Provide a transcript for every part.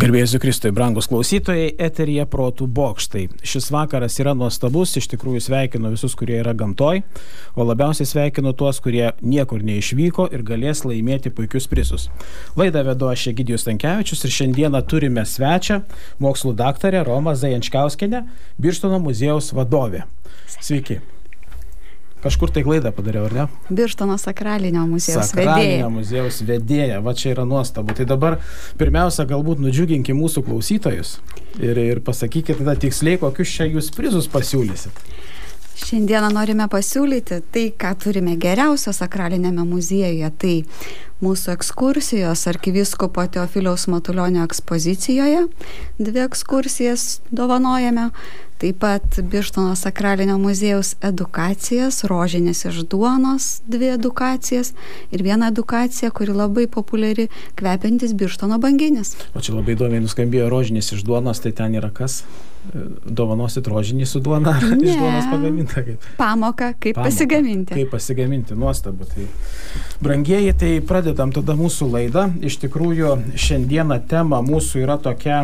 Garbėsiu Kristui, brangus klausytojai, eteryje Protų bokštai. Šis vakaras yra nuostabus, iš tikrųjų sveikinu visus, kurie yra gamtoj, o labiausiai sveikinu tuos, kurie niekur neišvyko ir galės laimėti puikius prizus. Laidą vedu aš Egidijus Stankevičius ir šiandieną turime svečią, mokslų daktarę Romą Zajančkauskienę, Birštono muziejaus vadovė. Sveiki. Kažkur tai klaidą padariau, ar ne? Birštono sakralinio muziejaus vedėja. Sakralinio muziejaus vedėja, va čia yra nuostabu. Tai dabar pirmiausia galbūt nudžiuginki mūsų klausytojus ir pasakykite tada tiksliai, kokius čia jūs prizus pasiūlysit. Šiandieną norime pasiūlyti tai, ką turime geriausio sakralinėme muziejuje. Tai mūsų ekskursijos arkivyskupo Teofiliaus Matulionio ekspozicijoje 2 ekskursijas dovanojame. Taip pat Birštono sakralinio muziejaus edukacijas, rožinės iš duonos 2 edukacijas ir 1 edukacija, kuri labai populiari, kvepiantis Birštono banginis. O čia labai įdomiai nuskambėjo rožinės iš duonos, tai ten yra kas? Dovanosit rožinį su duona? Iš duonos pagaminta? Pamoka, kaip pasigaminti. Kaip pasigaminti, nuostabu. Tai, brangieji, tai pradedam tada mūsų laidą. Iš tikrųjų, šiandieną tema mūsų yra tokia,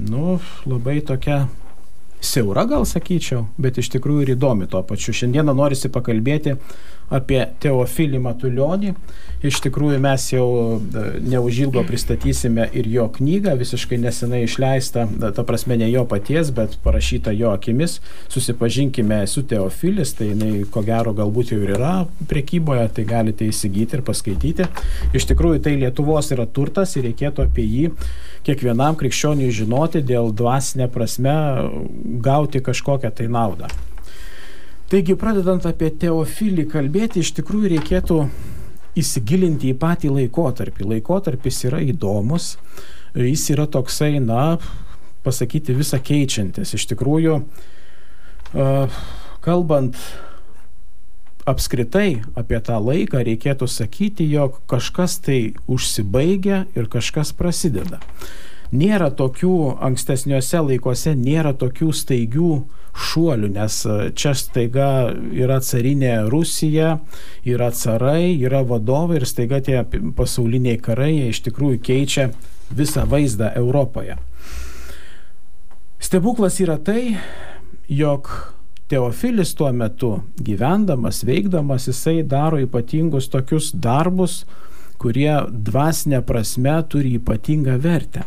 labai tokia siaura, gal sakyčiau, bet iš tikrųjų ir įdomi tuo pačiu. Šiandieną norisi pakalbėti apie Teofilį Matulionį. Iš tikrųjų mes jau neužilgo pristatysime ir jo knygą, visiškai nesenai išleistą, ta prasme ne jo paties, bet parašyta jo akimis. Susipažinkime su Teofilis, tai jinai ko gero galbūt jau ir yra prekyboje, tai galite įsigyti ir paskaityti. Iš tikrųjų tai Lietuvos yra turtas ir reikėtų apie jį kiekvienam krikščioniui žinoti, dėl dvasinė prasme gauti kažkokią tai naudą. Taigi, pradedant apie Teofilį kalbėti, iš tikrųjų reikėtų įsigilinti į patį laikotarpį. Laikotarpis yra įdomus, jis yra toksai, pasakyti visą keičiantis. Iš tikrųjų, kalbant apskritai apie tą laiką, reikėtų sakyti, jog kažkas tai užsibaigia ir kažkas prasideda. Nėra tokių ankstesniuose laikuose, nėra tokių staigių šuolių, nes čia staiga yra carinė Rusija, yra carai, yra vadovai ir staiga tie pasauliniai karai iš tikrųjų keičia visą vaizdą Europoje. Stebuklas yra tai, jog Teofilis tuo metu gyvendamas, veikdamas, jisai daro ypatingus tokius darbus, kurie dvasinė prasme turi ypatingą vertę.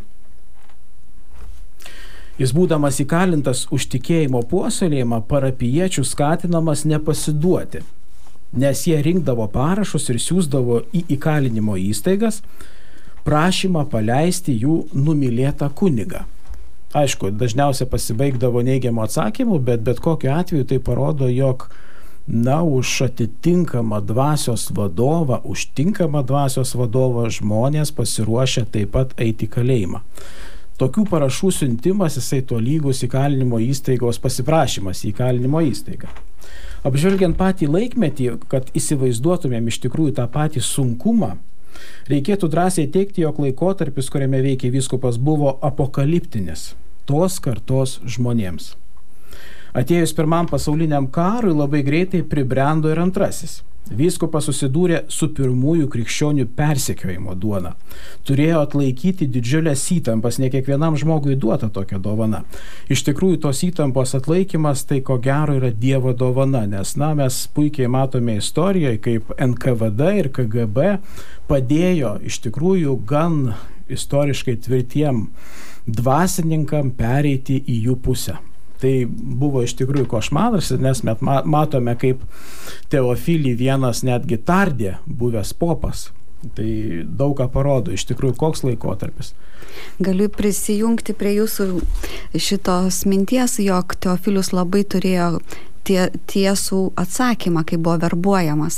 Jis būdamas įkalintas už tikėjimo puoselėjimą, parapijiečių skatinamas nepasiduoti, nes jie rinkdavo parašus ir siųsdavo į įkalinimo įstaigas prašymą paleisti jų numylėtą kunigą. Aišku, dažniausiai pasibaigdavo neigiamų atsakymų, bet kokiu atveju tai parodo, jog už atitinkamą dvasios vadovą, už tinkamą dvasios vadovą žmonės pasiruošę taip pat eiti į kalėjimą. Tokių parašų siuntimas, jisai tolygus įkalinimo įstaigos pasiprašymas į įkalinimo įstaigą. Apžvelgiant patį laikmetį, kad įsivaizduotumėm iš tikrųjų tą patį sunkumą, reikėtų drąsiai teigti, jog laikotarpis, kuriame veikė vyskupas, buvo apokaliptinis tos kartos žmonėms. Atėjus Pirmam pasauliniam karui labai greitai pribrendo ir antrasis. Vyskupas susidūrė su pirmųjų krikščionių persekiojimo duona. Turėjo atlaikyti didžiulės įtampas, ne kiekvienam žmogui duota tokia dovana. Iš tikrųjų, tos įtampos atlaikymas tai ko gero yra Dievo dovana, nes mes puikiai matome istorijoje, kaip NKVD ir KGB padėjo iš tikrųjų gan istoriškai tvirtiem dvasininkam pereiti į jų pusę. Tai buvo iš tikrųjų košmaras, nes mes matome, kaip Teofilį vienas netgi tardė buvęs popas. Tai daug ką parodo, iš tikrųjų, koks laikotarpis. Galiu prisijungti prie jūsų šitos minties, jog Teofilius labai turėjo tiesų atsakymą, kai buvo verbuojamas.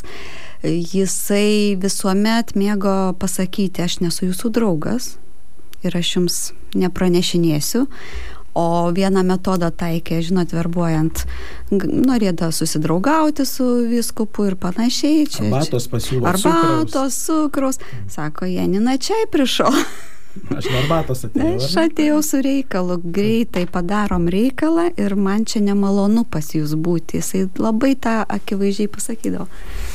Jisai visuomet mėgo pasakyti, aš nesu jūsų draugas ir aš jums nepranešinėsiu. O vieną metodą taikė, verbuojant, norėdavo susidraugauti su vyskupu ir panašiai. Arbatos pasiūlo arbatos, cukraus. Sako, Janina, čia prišau. Aš arbatos atėjau. Aš atėjau su reikalu, greitai padarom reikalą ir man čia nemalonu pas jūs būti. Jisai labai tą akivaizdžiai pasakydavo.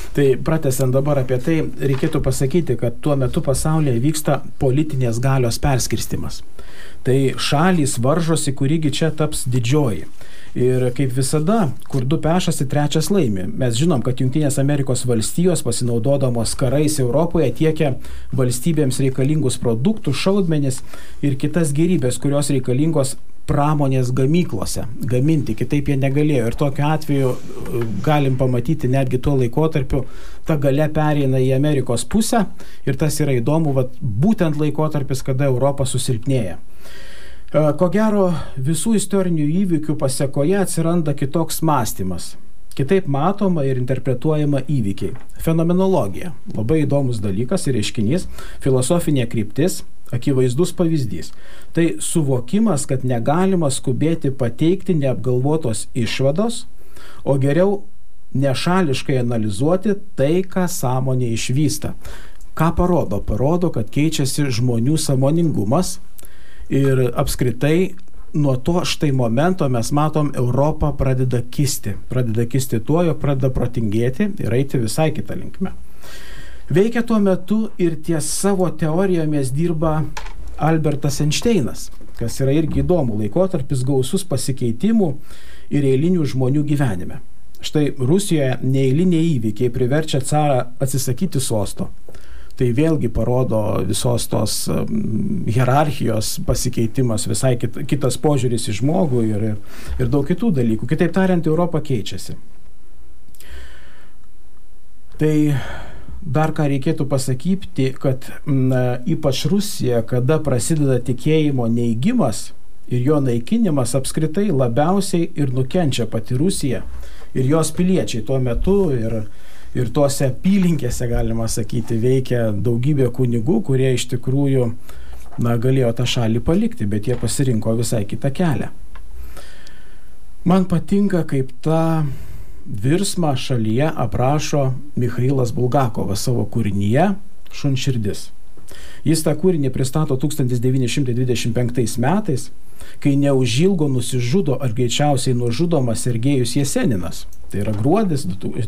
Tai pratęsiant dabar apie tai, reikėtų pasakyti, kad tuo metu pasaulyje vyksta politinės galios perskirstimas. Tai šalys varžosi, kurigi čia taps didžioji. Ir kaip visada, kur du pešasi, trečias laimi. Mes žinom, kad Jungtinės Amerikos valstijos pasinaudodamos karais Europoje tiekia valstybėms reikalingus produktus, šaudmenis ir kitas gėrybės, kurios reikalingos pramonės gamyklose gaminti, kitaip jie negalėjo. Ir tokiu atveju galim pamatyti netgi tuo laikotarpiu, ta galia pereina į Amerikos pusę ir tas yra įdomu, būtent laikotarpis, kada Europa susilpnėja. Ko gero, visų istorinių įvykių pasekoje atsiranda kitoks mąstymas. Kitaip matoma ir interpretuojama įvykiai. Fenomenologija. Labai įdomus dalykas ir reiškinys. Filosofinė kryptis. Akivaizdus pavyzdys. Tai suvokimas, kad negalima skubėti pateikti neapgalvotos išvados, o geriau nešališkai analizuoti tai, ką sąmonė išvysta. Ką parodo? Parodo, kad keičiasi žmonių sąmoningumas ir apskritai nuo to štai momento mes matom, Europa pradeda kisti. Pradeda kisti tuo, jog pradeda protingėti ir eiti visai kitą linkmę. Veikia tuo metu ir ties savo teorijomis dirba Albertas Einšteinas, kas yra irgi įdomu, laikotarpis gausus pasikeitimų ir eilinių žmonių gyvenime. Štai Rusijoje neeiliniai įvykiai priverčia carą atsisakyti sosto. Tai vėlgi parodo visos tos hierarchijos pasikeitimas, visai kitas požiūris į žmogų ir daug kitų dalykų. Kitaip tariant, Europa keičiasi. Tai dar ką reikėtų pasakyti, kad ypač Rusija, kada prasideda tikėjimo neigimas ir jo naikinimas, apskritai labiausiai ir nukenčia pati Rusija ir jos piliečiai tuo metu ir tuose apylinkėse, galima sakyti, veikia daugybė kunigų, kurie iš tikrųjų galėjo tą šalį palikti, bet jie pasirinko visai kitą kelią. Man patinka, kaip tą virsmą šalyje aprašo Michailas Bulgakovas savo kūrinyje Šunširdis. Jis tą kūrinį pristato 1925 metais, kai neužilgo nusižudo ar greičiausiai nužudomas Sergejus Jeseninas. Tai yra gruodis,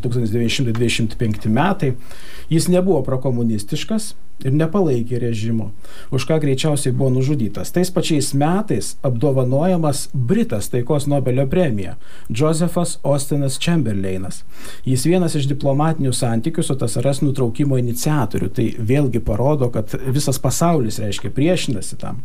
1925 metai. Jis nebuvo prokomunistiškas ir nepalaikė režimo, už ką greičiausiai buvo nužudytas. Tais pačiais metais apdovanojamas Britas taikos Nobelio premija, Josephas Austinas Chamberlainas. Jis vienas iš diplomatinių santykių su TSRS nutraukimo iniciatorių. Tai vėlgi parodo, kad visas pasaulis, reiškia, priešinasi tam.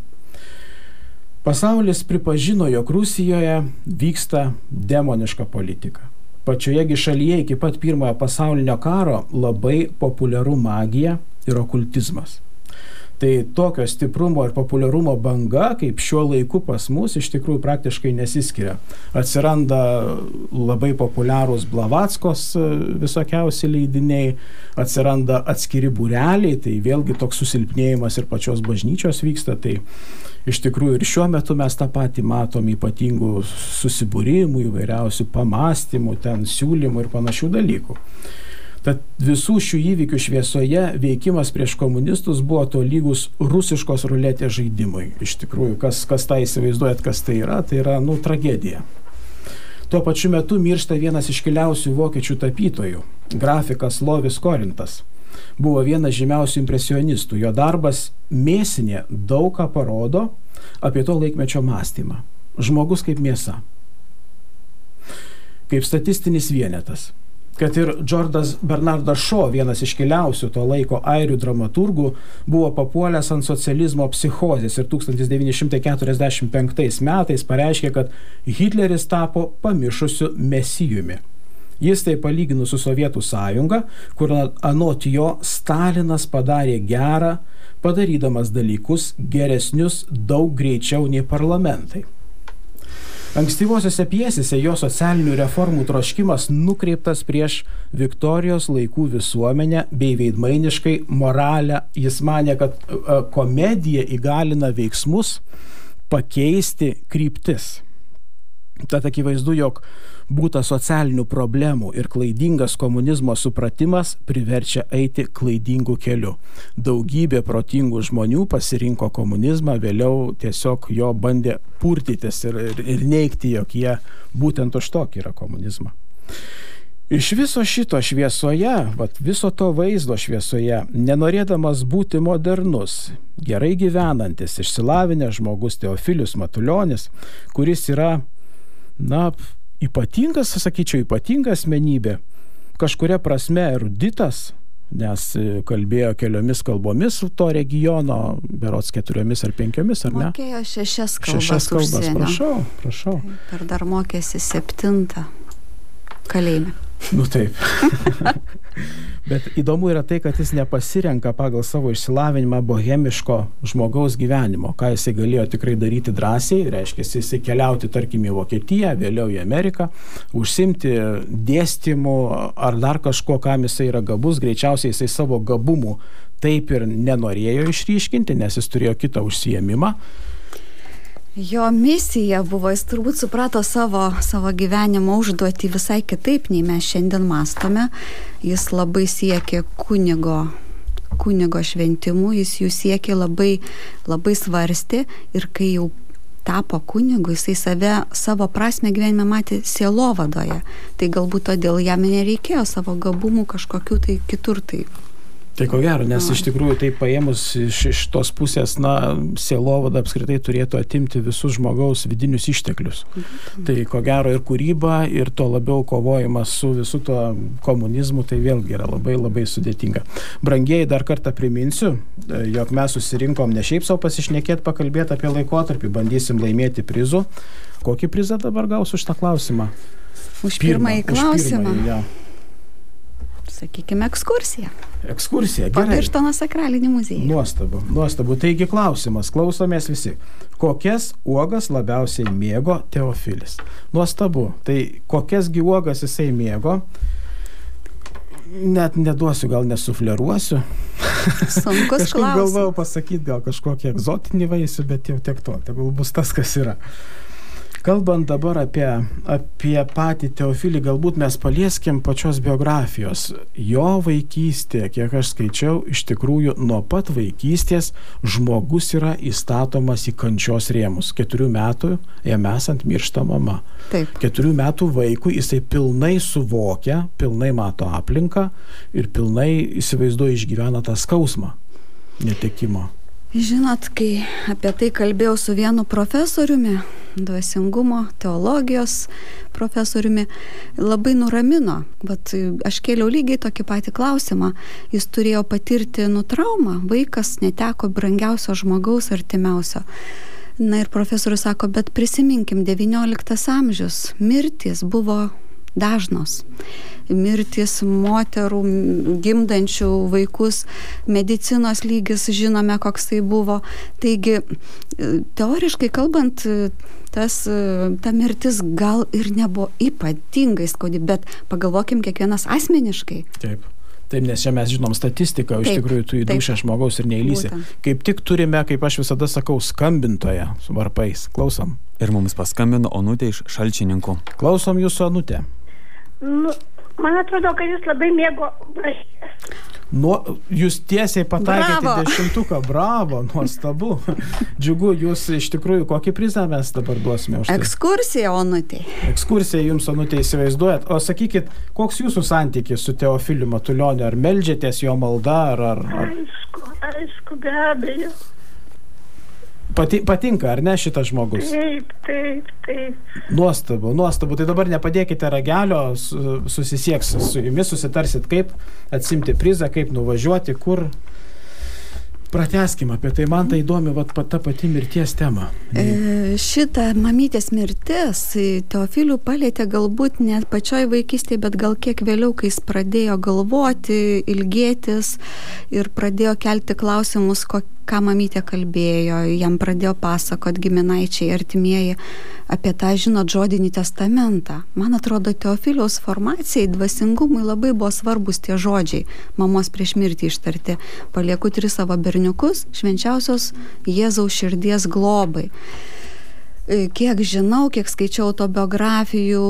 Pasaulis pripažino, jog Rusijoje vyksta demoniška politika. Pačioje šalyje iki pat pirmojo pasaulinio karo labai populiaru magija ir okultizmas. Tai tokio stiprumo ir populiarumo banga, kaip šiuo laiku pas mus, iš tikrųjų praktiškai nesiskiria. Atsiranda labai populiarūs Blavackos visokiausi leidiniai, atsiranda atskiri būreliai, tai vėlgi toks susilpnėjimas ir pačios bažnyčios vyksta. Tai iš tikrųjų ir šiuo metu mes tą patį matom, ypatingų susibūrimų, įvairiausių pamastymų, ten siūlymų ir panašių dalykų. Tad visų šių įvykių šviesoje veikimas prieš komunistus buvo tolygus rusiškos ruletės žaidimui. Iš tikrųjų, kas tą įsivaizduojat, kas tai yra tragedija. Tuo pačiu metu miršta vienas iškiliausių vokiečių tapytojų, grafikas Lovis Korintas. Buvo vienas žymiausių impresionistų. Jo darbas Mėsinė daug ką parodo apie to laikmečio mąstymą. Žmogus kaip mėsa, kaip statistinis vienetas. Kad ir Džordas Bernardas Šo, vienas iškiliausių to laiko airių dramaturgų, buvo papuolęs ant socializmo psichozės ir 1945 metais pareiškė, kad Hitleris tapo pamišusiu mesijumi. Jis tai palygino su Sovietų sąjunga, kur anot jo Stalinas padarė gerą, padarydamas dalykus geresnius daug greičiau nei parlamentai. Ankstyvosiose pjesėse jo socialinių reformų troškimas nukreiptas prieš Viktorijos laikų visuomenę bei veidmainiškai moralę. Jis manė, kad komedija įgalina veiksmus pakeisti kryptis. Tad akivaizdu, jog būta socialinių problemų ir klaidingas komunizmo supratimas priverčia eiti klaidingų keliu. Daugybė protingų žmonių pasirinko komunizmą, vėliau tiesiog jo bandė purtytis ir neigti, jog jie būtent už tokį yra komunizmą. Iš viso šito šviesoje, viso to vaizdo šviesoje, nenorėdamas būti modernus, gerai gyvenantis, išsilavinęs žmogus Teofilius Matulionis, kuris yra, ypatingas, sakyčiau, ypatinga asmenybė, kažkuria prasme eruditas, nes kalbėjo keliomis kalbomis to regiono, berods 4 ar 5, ar ne? Mokėjo 6 kalbas užsienio. Prašau. Ir dar mokėsi 7 kalėjime. Taip. Bet įdomu yra tai, kad jis nepasirenka pagal savo išsilavinimą bohemiško žmogaus gyvenimo, ką jisai galėjo tikrai daryti drąsiai, reiškia, jisai keliauti, tarkim, į Vokietiją, vėliau į Ameriką, užsimti dėstymu ar dar kažko, kam jisai yra gabus, greičiausiai jisai savo gabumų taip ir nenorėjo išryškinti, nes jis turėjo kitą užsiėmimą. Jo misija buvo, jis turbūt suprato savo gyvenimo užduotį visai kitaip, nei mes šiandien mąstome. Jis labai siekė kunigo šventimų, jis jų siekė labai, labai svarstė ir kai jau tapo kunigu, jisai savo prasmę gyvenime matė sielovadoje. Tai galbūt todėl jam nereikėjo savo gabumų kažkokių tai kitur tai. Tai ko gero, nes iš tikrųjų tai paėmus iš tos pusės, sielovada apskritai turėtų atimti visus žmogaus vidinius išteklius. Tai ko gero ir kūryba, ir to labiau kovojimas su visu to komunizmu, tai vėlgi yra labai labai sudėtinga. Brangieji, dar kartą priminsiu, jog mes susirinkom ne šiaip savo pasišnekėti, pakalbėti apie laikotarpį, bandysim laimėti prizų. Kokį prizą dabar gaus už tą klausimą? Už pirmąjį klausimą. Ja. Sakykime, ekskursija. Ekskursija, gerai. Po Birštono sakralinį muziejų. Nuostabu. Taigi klausimas, klausomės visi. Kokias uogas labiausiai mėgo Teofilis? Nuostabu. Tai kokiasgi uogas jisai mėgo? Net neduosiu, gal nesufleruosiu. Sunkus klausimas. Galvojau pasakyti gal kažkokį egzotinį vaisių, bet jau tiek to. Tegul bus tas, kas yra. Kalbant dabar apie patį Teofilį, galbūt mes palieskim pačios biografijos. Jo vaikystė, kiek aš skaičiau, iš tikrųjų nuo pat vaikystės žmogus yra įstatomas į kančios rėmus. 4 metų jam esant miršta mama. Taip. 4 metų vaikui jisai pilnai suvokia, pilnai mato aplinką ir pilnai įsivaizduoja išgyvena tą skausmą netekimo. Žinot, kai apie tai kalbėjau su vienu profesoriumi, dvasingumo, teologijos profesoriumi, labai nuramino. Bet aš kėliau lygiai tokį patį klausimą. Jis turėjo patirti traumą, vaikas neteko brangiausio žmogaus artimiausio. Na ir profesorius sako, bet prisiminkim, 19 amžius, mirtys buvo dažnos. Mirtys moterų, gimdančių vaikus, medicinos lygis, žinome, koks tai buvo. Taigi, teoriškai kalbant, ta mirtis gal ir nebuvo ypatingai skaudi, bet pagalvokim kiekvienas asmeniškai. Taip, nes čia mes žinom statistiką, iš tikrųjų tu į dušę žmogaus ir neįlysi. Kaip tik turime, kaip aš visada sakau, skambintoją su varpais. Klausom. Ir mums paskambino Onutė iš Šalčininkų. Klausom jūsų, Onutė. Man atrodo, kad jis labai mėgo braškes. Jūs tiesiai pataikėte 10. Bravo, nuostabu. Džiugu, jūs iš tikrųjų kokį prizą mes dabar duosime už tai? Ekskursija, Onutė. Ekskursija jums, Onutė, įsivaizduojat. O sakykit, koks jūsų santykis su Teofiliu Matulioniu? Ar meldžiatės jo malda, ar... Aišku, be abejo. Patinka, ar ne, šitas žmogus? Taip. Nuostabu. Tai dabar nepadėkite ragelio, susisieks su jumis, susitarsit, kaip atsimti prizą, kaip nuvažiuoti, kur. Pratęskim apie tai, man tai įdomi ta pati mirties tema. Šitą mamytės mirtis Teofilių palietė galbūt net pačioj vaikystėje, bet gal kiek vėliau, kai jis pradėjo galvoti, ilgėtis ir pradėjo kelti klausimus, ką mamytė kalbėjo, jam pradėjo pasakot giminaičiai, artimieji apie tą, žodinį testamentą. Man atrodo, Teofiliaus formacijai, dvasingumui labai buvo svarbus tie žodžiai, mamos prieš mirtį ištarti. Palieku 3 savo berniukus švenčiausios Jėzaus širdies globai. Kiek žinau, kiek skaičiau autobiografijų,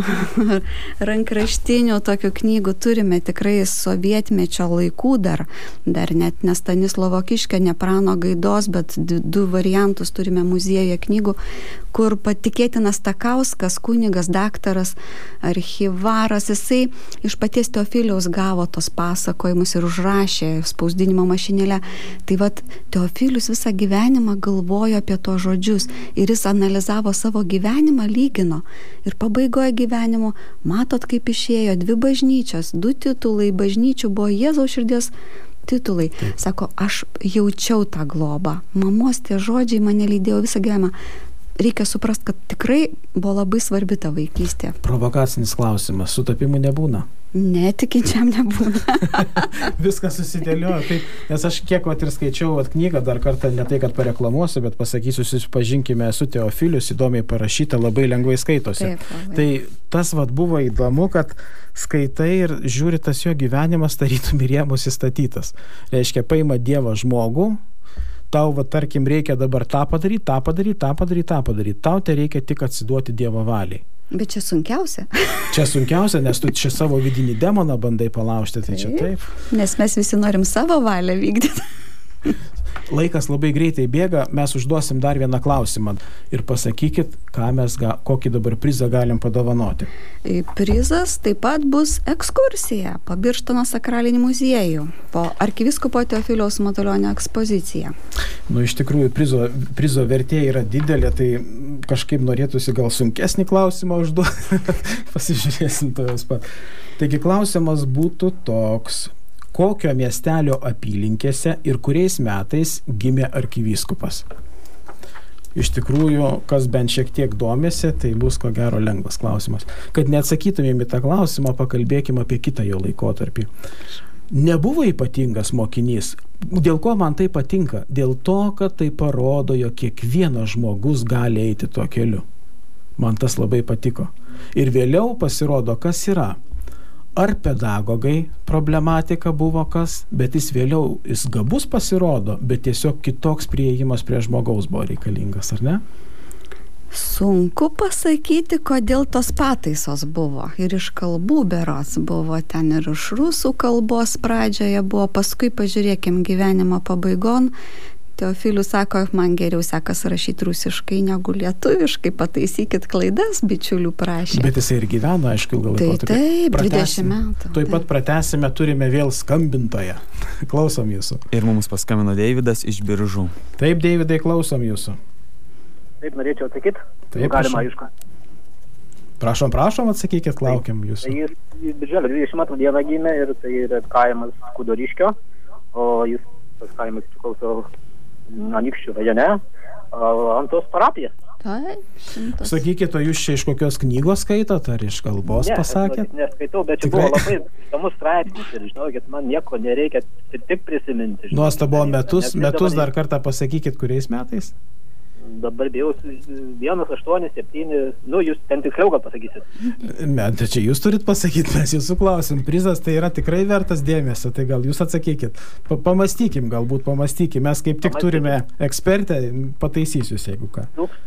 rankraštinių tokių knygų, turime tikrai sovietmečio laikų dar net ne Stanislovo Kiškio, ne Prano Gaidos, bet du variantus turime muziejuje knygų, kur patikėtinas Stakauskas, kunigas, daktaras, archyvaras, jisai iš paties Teofiliaus gavo tos pasakojimus ir užrašė spausdinimo mašinėlę. Tai vat Teofilius visą gyvenimą galvojo apie to žodžius ir jis analizavo savo gyvenimą, lygino. Ir pabaigoje gyvenimo, matot, kaip išėjo 2 bažnyčios, 2 titulai bažnyčių buvo Jėzaus širdies titulai. Sako, aš jaučiau tą globą. Mamos tie žodžiai mane lydėjo visą gyvenimą. Reikia suprasti, kad tikrai buvo labai svarbi ta vaikystė. Provokacinis klausimas. Sutapimų nebūna? Netikinčiam nebūna. Viskas susidėliojo. Taip, nes aš kiek ir skaičiau knygą, dar kartą ne tai, kad pareklamuosiu, bet pasakysiu, susipažinkime, esu Teofilius, įdomiai parašyta, labai lengvai skaitosi. Taip, labai. Tai tas buvo įdomu, kad skaitai ir žiūri tas jo gyvenimas tarytum į rėmus įstatytas. Reiškia, paima Dievą žmogų, tau, tarkim, reikia dabar tą padaryti. Tau tai reikia tik atsiduoti Dievo valiai. Bet čia sunkiausia. Čia sunkiausia, nes tu čia savo vidinį demoną bandai palaužti, tai čia taip. Nes mes visi norim savo valią vykdyti. Laikas labai greitai bėga, mes užduosim dar vieną klausimą ir pasakykit, kokį dabar prizą galim padovanoti. Prizas taip pat bus ekskursija po Birštono sakralinį muziejų, po arkivyskupo Teofiliaus Matulionio ekspoziciją. Iš tikrųjų, prizo vertė yra didelė, tai kažkaip norėtųsi gal sunkesnį klausimą užduoti. Pasižiūrėsim to jūs pat. Taigi klausimas būtų toks. Kokio miestelio apylinkėse ir kuriais metais gimė arkivyskupas? Iš tikrųjų, kas bent šiek tiek domėsi, tai bus ko gero lengvas klausimas. Kad neatsakytumėm į tą klausimą, pakalbėkime apie kitą jo laikotarpį. Nebuvo ypatingas mokinys. Dėl ko man tai patinka? Dėl to, kad tai parodo, jog kiekvienas žmogus gali eiti tuo keliu. Man tas labai patiko. Ir vėliau pasirodo, kas yra. Ar pedagogai problematika buvo kas, bet jis gabus pasirodo, bet tiesiog kitoks priėjimas prie žmogaus buvo reikalingas, ar ne? Sunku pasakyti, kodėl tos pataisos buvo. Ir iš kalbų berods buvo, ten ir iš rusų kalbos pradžioje buvo, paskui pažiūrėkim gyvenimo pabaigon. Teofilius sako, man geriau sekas rašyti rusiškai negu lietuviškai, pataisykit klaidas, bičiulių prašė. Bet jisai ir gyveno, aišku, ilgą laikotarpį. Taip, 20 metų. Tuoj pat pratęsime, turime vėl skambintoją. Klausom jūsų. Ir mums paskambino Deividas iš Biržų. Taip, Deividai, klausom jūsų. Taip, norėčiau atsakyti. Taip, galima, aišku. Prašom, atsakykit, laukiam jūsų. Tai jis birželio 22 dieną gimė ir tai yra kaimas Kudoriškio, o jis tas kaimas priklauso Anykščių rajone, Antos parapija. Taip, 100. Sakykit, o jūs čia iš kokios knygos skaitot, ar iš kalbos pasakėt? Neskaitau, bet čia buvo labai įdomus straipsnis ir žinokit, man nieko nereikia tik prisiminti. Nuostabu, metus dar kartą pasakykit, kuriais metais? Dabar bijau 187, jūs ten tiksliau gal pasakysit. Tai čia jūs turit pasakyti, mes jūsų klausim. Prizas tai yra tikrai vertas dėmesio, tai gal jūs atsakykit. Pamastykim, mes kaip tik turime ekspertę, pataisysiu, jeigu ką.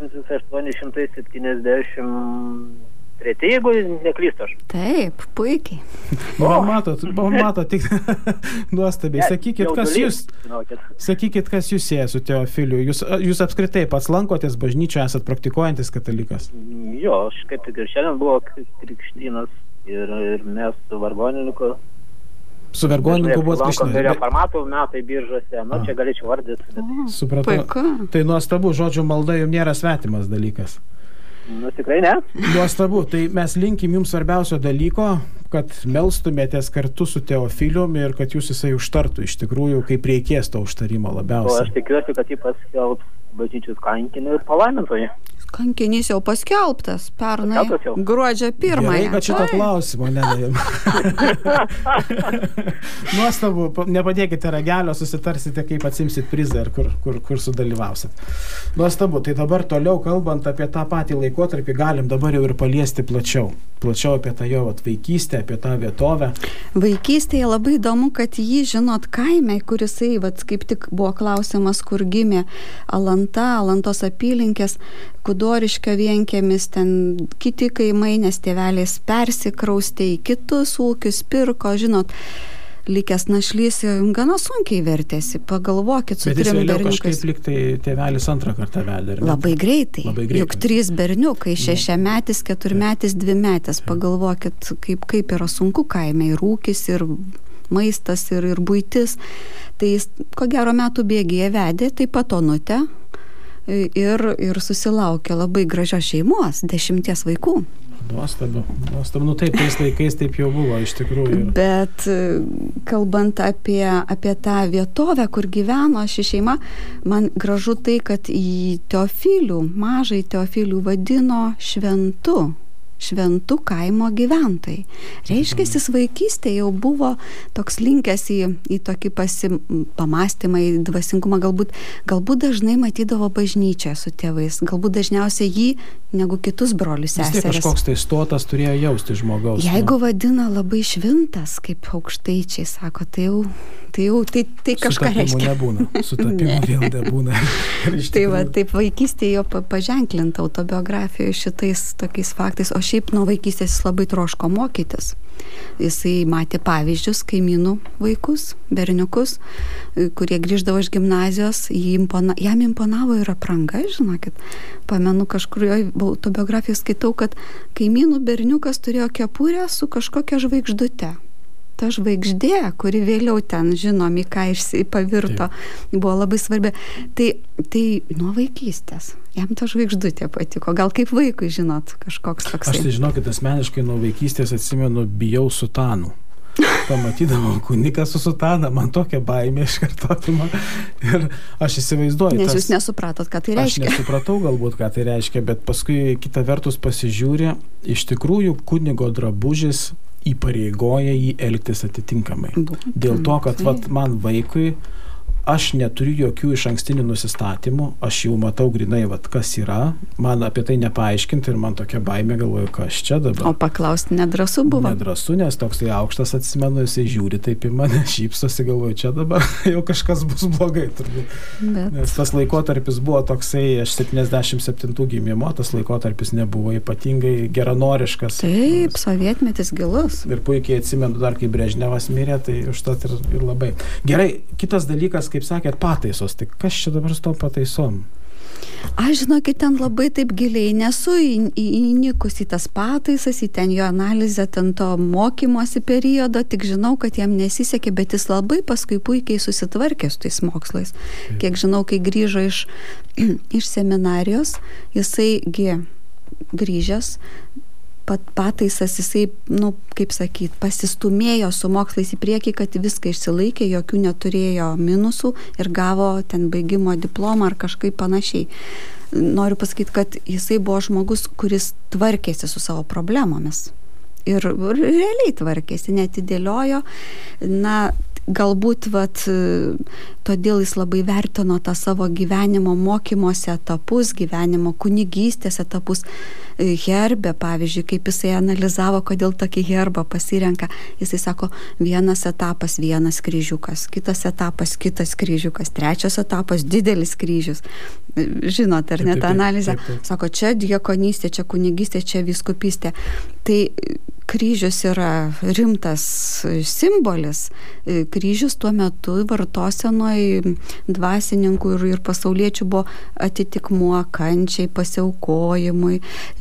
1873, jeigu neklystu aš. Taip, puikiai. Matot, tik nuostabiai. Sakykit, kas jūs sieja su Teofiliu. Jūs apskritai pats lankotės bažnyčioje, esat praktikuojantis katalikas? Jo, aš kaip tik ir šiandien buvo krikštynas ir mes su vargonininku. Su vargonininku buvo krikštynas. Reformatų metai Biržuose, čia galėčiau vardyti. Supratau. Tai nuostabu, žodžiu, malda jums nėra svetimas dalykas. Tikrai ne. Nuostabu, tai mes linkim jums svarbiausio dalyko, kad melstumėtės kartu su Teofilium ir kad jūs jisai užtartų iš tikrųjų, kaip reikės to užtarimo labiausiai. O aš tikiuosi, kad jį paskelbs bažnyčios kankinį ir palaimintoji. Kankinys jau paskelbtas pernai gruodžio 1. Gerai, kad šito klausimo nedavėm. Nuostabu, nepadėkite ragelio, susitarsite, kaip atsimsit prizą ir kur sudalyvausit. Nuostabu, tai dabar toliau kalbant apie tą patį laikotarpį, galim dabar jau ir paliesti plačiau apie tą jo vaikystę, apie tą vietovę. Vaikystėje labai įdomu, kad jį žinot kaime, kurisai, kaip tik buvo klausimas, kur gimė Alantos apylinkės, Gudoriškio vienkiemis, ten kiti kaimai, nes tėvelės persikraustė į kitus ūkius, pirko, žinot, likęs našlys gana sunkiai vertėsi. Pagalvokit su 3 berniukais. Bet jis vėliau kažkaip liktai tėvelis antrą kartą vedė, ar ne? Labai greitai. Juk 3 berniukai, 6-metis, 4-metis, 2-metis. Pagalvokit, kaip yra sunku kaime, ir ūkis, ir maistas, ir buitis. Tai jis, ko gero, metų bėgyje vedė, taip pat onutę, ir susilaukė labai gražios šeimos, 10 vaikų. Nuostabu. Nu taip, tais laikais taip jau buvo, iš tikrųjų. Bet kalbant apie tą vietovę, kur gyveno ši šeima, man gražu tai, kad į Teofilių, mažai Teofilių vadino šventų kaimo gyventojai. Reiškia, jis vaikystėje jau buvo toks linkęs į tokį pamastymą, į dvasingumą, galbūt dažnai matydavo bažnyčią su tėvais, galbūt dažniausiai jį negu kitus brolius seseris. Vis tiek kažkoks tai stotas turėjo jausti žmogaus. Jeigu vadina labai šventas, kaip aukštaičiai sako, tai kažką reiškia. Sutapimų vėl nebūna. Tai va, taip vaikystėje jo paženklinta autobiografijoje šitais tokiais faktais, o šiaip nuo vaikystės jis labai troško mokytis. Jisai matė pavyzdžius kaimynų vaikus, berniukus, kurie grįždavo iš gimnazijos, jam imponavo ir apranga, žinokit. Pamenu, kažkur jo autobiografijoje skaitau, kad kaimynų berniukas turėjo kepurę su kažkokia žvaigždute. Ta žvaigždė, kuri vėliau ten žinom, į ką pavirto, buvo labai svarbi. Tai nuo vaikystės. Jam ta žvaigždutė patiko. Gal kaip vaikui, žinot, kažkoks toksai. Aš tai žinokit, asmeniškai nuo vaikystės atsimenu, bijau sutanų. Pamatydavau kuniką su sutana, man tokia baimė iš karto apima. Ir aš įsivaizduoju. Nes jūs nesupratot, ką tai reiškia. Aš nesupratau galbūt, ką tai reiškia, bet paskui kita vertus pasižiūrė, iš tikrųjų kunigo drabužis įpareigoja jį elgtis atitinkamai. Dėl to, kad man vaikui, aš neturiu jokių iš ankstinių nusistatymų, aš jau matau grinai, kas yra, man apie tai nepaaiškinti ir man tokia baimė, galvoju, kas čia dabar. O paklausti nedrąsu buvo? Nedrąsu, nes toks tai aukštas atsimenu, jisai žiūri taip į mane, šypsosi, galvoju, čia dabar jau kažkas bus blogai turbūt. Nes tas laikotarpis buvo toksai, aš 77 gimimo, tas laikotarpis nebuvo ypatingai geranoriškas. Taip, sovietmetis gilus. Ir puikiai atsimenu dar, kai Brežnevas mirė, tai užtat ir labai. Gerai, kitas dalykas, kaip sakėt, pataisos. Tai kas čia dabar su to pataisom? Aš, žinokit, ten labai taip giliai nesu įnikus į tas pataisas, į ten jo analizę, ten to mokymosi periodo, tik žinau, kad jam nesisekė, bet jis labai paskui puikiai susitvarkė su tais mokslais. Kiek žinau, kai grįžo iš seminarijos, jisai grįžęs, pataisas jisai, kaip sakyt, pasistumėjo su mokslais į priekį, kad viską išsilaikė, jokių neturėjo minusų ir gavo ten baigimo diplomą ar kažkaip panašiai. Noriu pasakyti, kad jisai buvo žmogus, kuris tvarkėsi su savo problemomis. Ir realiai tvarkėsi, netidėliojo. Galbūt todėl jis labai vertino tą savo gyvenimo mokymosi etapus, gyvenimo kunigystės etapus. Herbe, pavyzdžiui, kaip jisai analizavo, kodėl tokį herbą pasirenka. Jisai sako, vienas etapas, vienas kryžiukas, kitas etapas, kitas kryžiukas, trečias etapas, didelis kryžius. Žinot, ar ne tą analizę? Sako, čia diakonystė, čia kunigystė, čia vyskupystė. Tai kryžius yra rimtas simbolis. Kryžius tuo metu vartosenoje dvasininkų ir pasauliečių buvo atitikmuo kančiai, pasiaukojimui,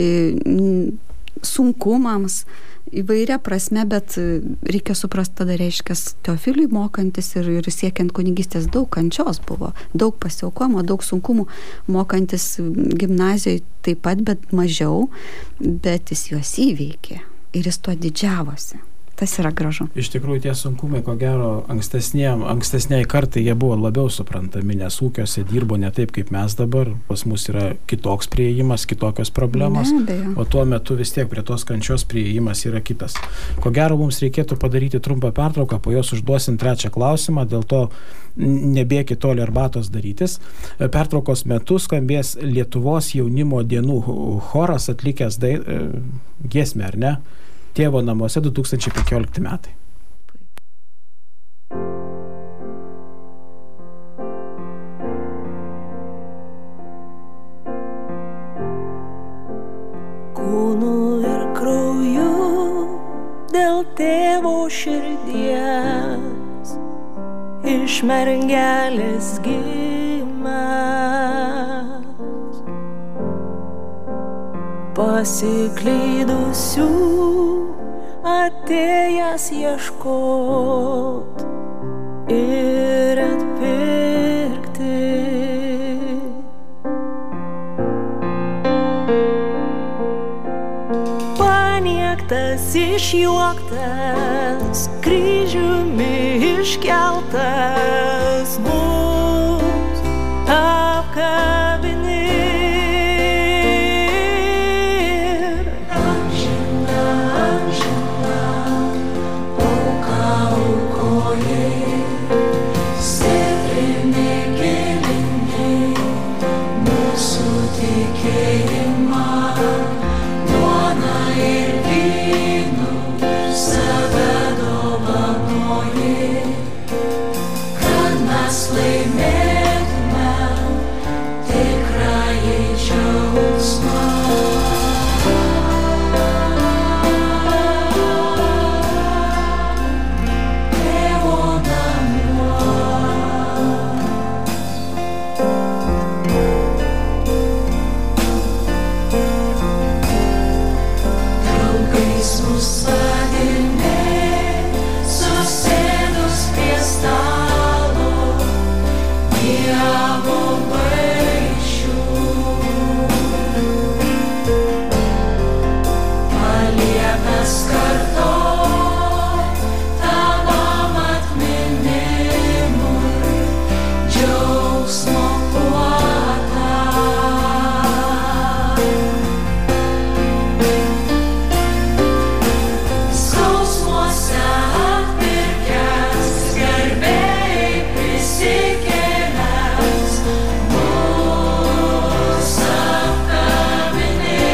sunkumams, įvairia prasme, bet reikia suprasti, tada reiškia Teofiliui mokantis ir siekiant kunigystės daug kančios buvo, daug pasiaukojimo, daug sunkumų, mokantis gimnazijoje taip pat, bet mažiau, bet jis juos įveikė ir jis tuo didžiavosi. Tas yra gražu. Iš tikrųjų, tie sunkumai, ko gero, ankstesniai kartai jie buvo labiau suprantami, nes ūkiuose dirbo ne taip, kaip mes dabar. Pas mus yra kitoks priėjimas, kitokios problemos, o tuo metu vis tiek prie tos kančios priėjimas yra kitas. Ko gero, mums reikėtų padaryti trumpą pertrauką, po jos užduosim trečią klausimą, dėl to nebėkit toli arbatos darytis. Pertraukos metu skambės Lietuvos jaunimo dienų choras atlikęs giesmę, ar ne? Tėvo namuose 2015 metai. širdies iš mergelės gimęs, pasiklydusių atėjęs ieškot ir atpirkti. Paniektas, išjuoktas, kryžiumi iškeltas, mus apkabini. Amžina, amžina, auka aukoji, stiprini, gilini mūsų tikėjimą. Duona ir vynu save dovanoji, kad mes laimėtume tikrąjį džiaugsmą. Tėvo draugais nusadinė, susėdus prie stalo, Dievo vaišių. Paliepęs kartoj tavam atminimui džiaugsmo puotą. Skausmuose atpirkęs, garbėj prisikėlęs, mus apkabini.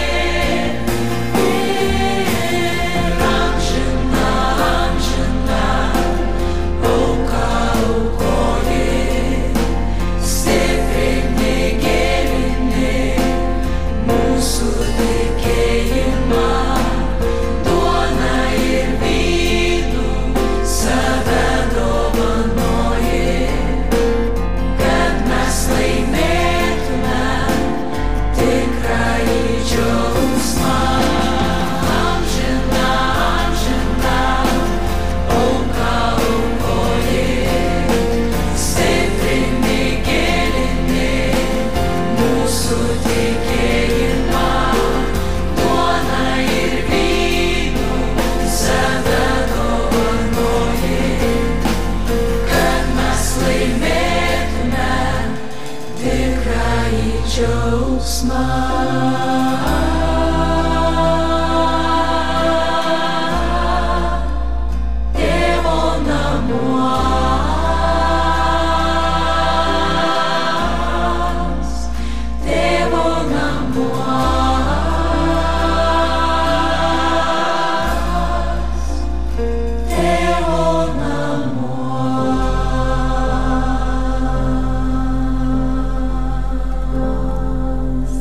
Ir amžina, amžina, auka aukoji, stiprini, gilini mūsų tikėjimą. Duona ir vynu save dovanoji, kad mes laimėtume tikrąjį džiaugsmą. Amžina, amžina, auka aukoji, stiprini, gilini mūsų tikėjimą. Duona ir vynu save dovanoji, kad mes laimėtume tikrąjį džiaugsmą. Tėvo namuos, Tėvo namuos, Tėvo namuos.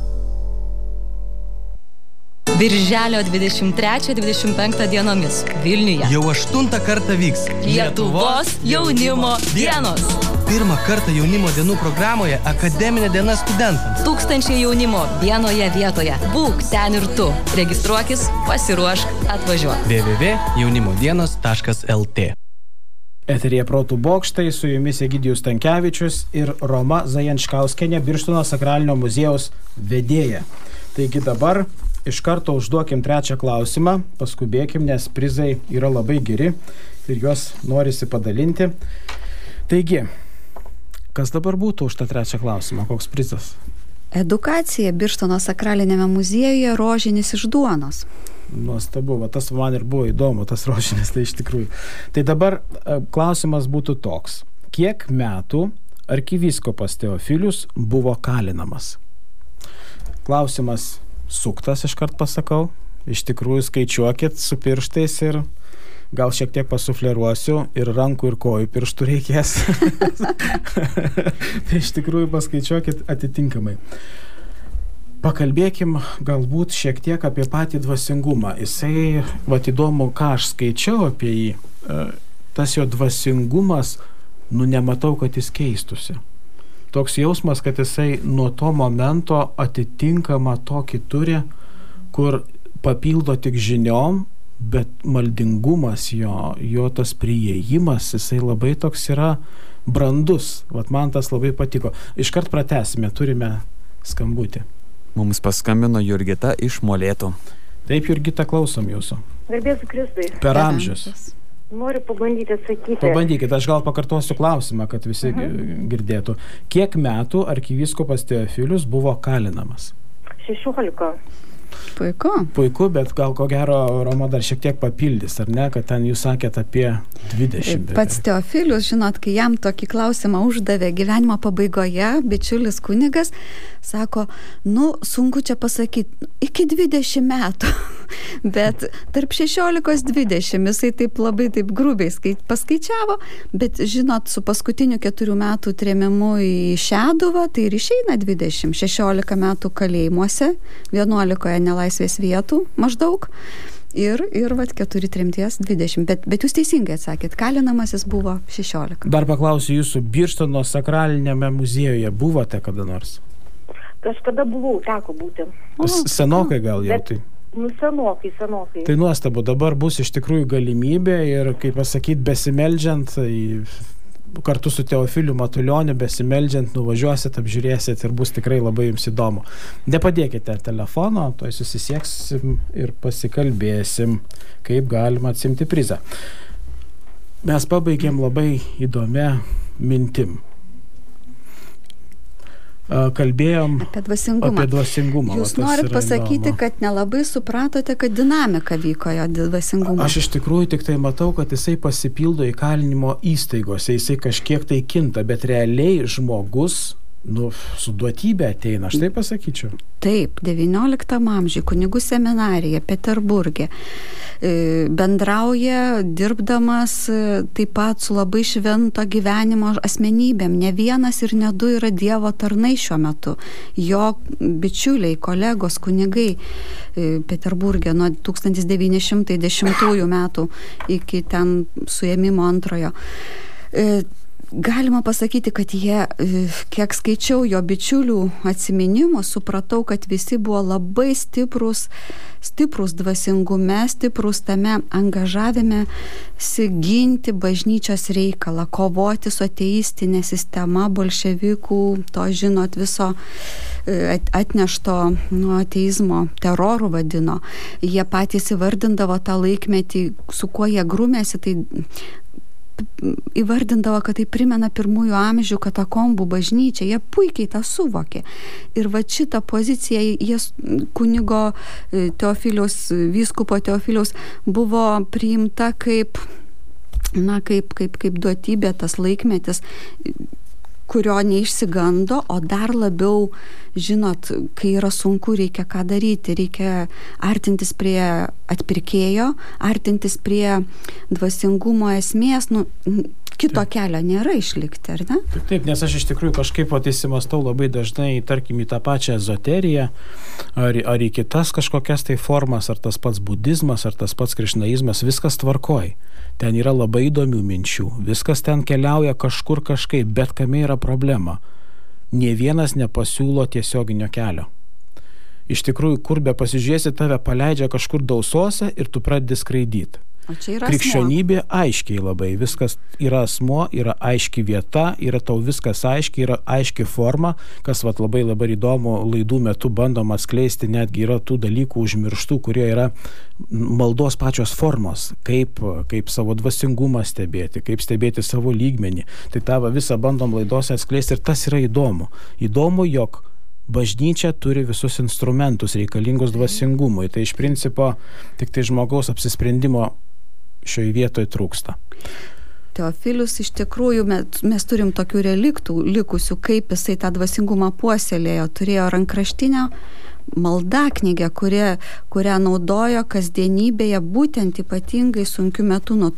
Birželio 23-25 dienomis Vilniuje. Jau 8 kartą vyks Lietuvos jaunimo dienos. Pirmą kartą jaunimo dienų programoje akademinė diena studentams. Tūkstančiai jaunimo vienoje vietoje. Būk ten ir tu. Registruokis, pasiruošk, atvažiuok. www.jaunimodienos.lt. Eteryje Protų bokštai, su jumis Egidijus Stankevičius ir Roma Zajančkauskienė, Birštono sakralinio muziejaus vedėja. Taigi dabar iš karto užduokim trečią klausimą, paskubėkim, nes prizai yra labai geri ir juos norisi padalinti. Taigi, kas dabar būtų už tą trečią klausimą? Koks prizas? Edukacija Birštono sakralinėme muziejuje Rožinis iš duonos. Nuostabu, va, tas man ir buvo įdomu, tas rožinis, tai iš tikrųjų. Tai dabar klausimas būtų toks. Kiek metų arkivyskupas Teofilius buvo kalinamas? Klausimas suktas, iškart pasakau. Iš tikrųjų skaičiuokit su pirštais ir gal šiek tiek pasufleruosiu ir rankų ir kojų pirštų reikės. Tai iš tikrųjų paskaičiuokit atitinkamai. Pakalbėkim galbūt šiek tiek apie patį dvasingumą. Jisai, įdomu, ką aš skaičiau apie jį. Tas jo dvasingumas, nematau, kad jis keistusi. Toks jausmas, kad jisai nuo to momento atitinkamą tokį turi, kur papildo tik žiniom, bet maldingumas jo tas priėjimas, jisai labai toks yra brandus. Man tas labai patiko. Iškart pratęsime, turime skambutį. Mums paskambino Jurgita iš Molėtų. Taip, Jurgita, klausom jūsų. Garbėsiu Kristui. Per amžius. Noriu pabandyti atsakyti. Pabandykite, aš gal pakartosiu klausimą, kad visi girdėtų. Kiek metų arkivyskupas Teofilius buvo kalinamas? 16. Puiku, bet gal ko gero Roma dar šiek tiek papildys, ar ne, kad ten jūs sakėt apie 20. Pats Teofilius, žinot, kai jam tokį klausimą uždavė gyvenimo pabaigoje, bičiulis kunigas, sako, sunku čia pasakyti, iki 20 metų, bet tarp 16-20 jisai taip labai taip grubiai paskaičiavo, bet žinot, su paskutiniu 4 metų trėmimu į Šeduvą, tai ir išeina 20, 16 metų kalėjimuose, 11 nelaisvės vietų maždaug ir 4 tremties 20. Bet jūs teisingai atsakėt, kalinamasis buvo 16. Dar paklausiu jūsų, Birštono sakralinėme muziejuje buvote kada nors? Kažkada buvau, teko būti. Senokai gal jau tai? Senokai. Tai nuostabu, dabar bus iš tikrųjų galimybė ir, kaip pasakyti, besimeldžiant kartu su Teofiliu Matulioniu, besimeldžiant, nuvažiuosit, apžiūrėsit ir bus tikrai labai jums įdomu. Nepadėkite telefono, toj susisieksim ir pasikalbėsim, kaip galima atsimti prizą. Mes pabaigėm labai įdomią mintim. Kalbėjom apie dvasingumą. Jūs norit pasakyti, kad nelabai supratote, kad dinamika vyko jo dvasingumo. Aš iš tikrųjų tik tai matau, kad jisai pasipildo įkalinimo įstaigose, jisai kažkiek tai kinta, bet realiai žmogus su duotybė ateina, aš taip pasakyčiau. Taip, 19 amžiuje kunigų seminarija Peterburge bendrauja, dirbdamas taip pat su labai švento gyvenimo asmenybėm. Ne vienas ir ne du yra Dievo tarnai šiuo metu. Jo bičiuliai, kolegos, kunigai Peterburge nuo 1910 metų iki ten suėmimo antrojo. Galima pasakyti, kad jie, kiek skaičiau jo bičiulių atsiminimus, supratau, kad visi buvo labai stiprus dvasingume, stiprus tame angažavime ginti bažnyčios reikalą, kovoti su ateistinė sistema, bolševikų, to žinot, viso atnešto ateizmo terorų vadino. Jie patys įvardindavo tą laikmetį, su kuo jie grumėsi, tai įvardindavo, kad tai primena pirmųjų amžių katakombų bažnyčią. Jie puikiai tą suvokė. Ir šitą poziciją kunigo Teofiliaus, vyskupo Teofiliaus buvo priimta kaip duotybė, tas laikmetis, kurio neišsigando, o dar labiau, žinot, kai yra sunku, reikia ką daryti, reikia artintis prie atpirkėjo, artintis prie dvasingumo esmės, kito kelio nėra išlikti, ar ne? Taip, nes aš iš tikrųjų kažkaip įsimastau labai dažnai, tarkim, į tą pačią ezoteriją, ar į kitas kažkokias tai formas, ar tas pats budizmas, ar tas pats krišnaizmas, viskas tvarkoj. Ten yra labai įdomių minčių, viskas ten keliauja kažkur kažkaip, bet kame yra problema. Nė vienas nepasiūlo tiesioginio kelio. Iš tikrųjų, kur be pasižiūrėsi, tave paleidžia kažkur dausose ir tu pradedi skraidyti. Krikščionybė aiškiai labai, viskas yra asmuo, yra aiški vieta, yra tau viskas aiškiai, yra aiški forma, kas labai labai įdomu laidų metu bandom atskleisti, netgi yra tų dalykų užmirštų, kurie yra maldos pačios formos, kaip savo dvasingumą stebėti, kaip stebėti savo lygmenį. Tai tą visą bandom laidose atskleisti ir tas yra įdomu. Įdomu, jog bažnyčia turi visus instrumentus reikalingus dvasingumui. Tai iš principo tik tai žmogaus apsisprendimo šioje vietoje trūksta. Teofilius iš tikrųjų, mes turim tokių reliktų likusių, kaip jisai tą dvasingumą puoselėjo. Turėjo rankraštinę maldaknygę, kurią naudojo kasdienybėje, būtent ypatingai sunkiu metu nuo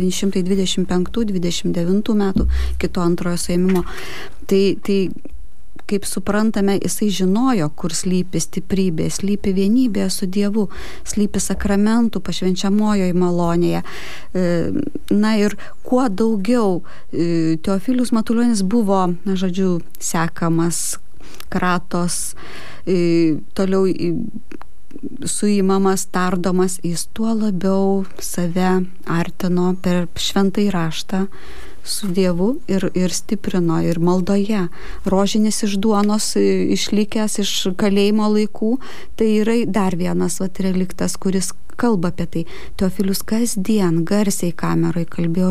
1925-29 metų, kito antrojo suėmimo. Tai kaip suprantame, jisai žinojo, kur slypi stiprybė, slypi vienybė su Dievu, slypi sakramentų pašvenčiamojoje malonėje. Na ir kuo daugiau Teofilius Matulionis buvo, sekamas, kratos, toliau suimamas, tardomas, jis tuo labiau save artino per šventąjį raštą su Dievu ir stiprino ir maldoje. Rožinis iš duonos išlikęs iš kalėjimo laikų, tai yra dar vienas reliktas, kuris kalba apie tai. Teofilius kasdien garsiai kameroje kalbėjo